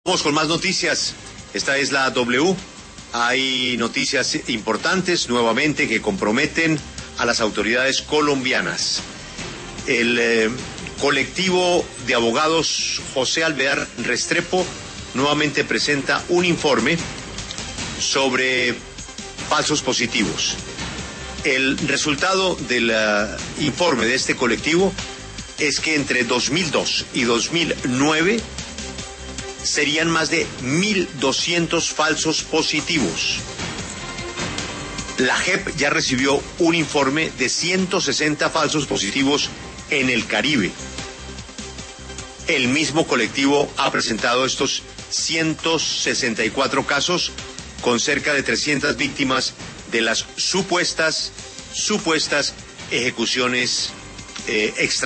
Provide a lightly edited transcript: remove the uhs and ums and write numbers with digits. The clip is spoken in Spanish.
Vamos con más noticias. Esta es la W. Hay noticias importantes nuevamente que comprometen a las autoridades colombianas. El colectivo de abogados José Alvear Restrepo nuevamente presenta un informe sobre falsos positivos. El resultado del informe de este colectivo es que entre 2002 y 2009 serían más de 1.200 falsos positivos. La JEP ya recibió un informe de 160 falsos positivos en el Caribe. El mismo colectivo ha presentado estos 164 casos con cerca de 300 víctimas de las supuestas ejecuciones extra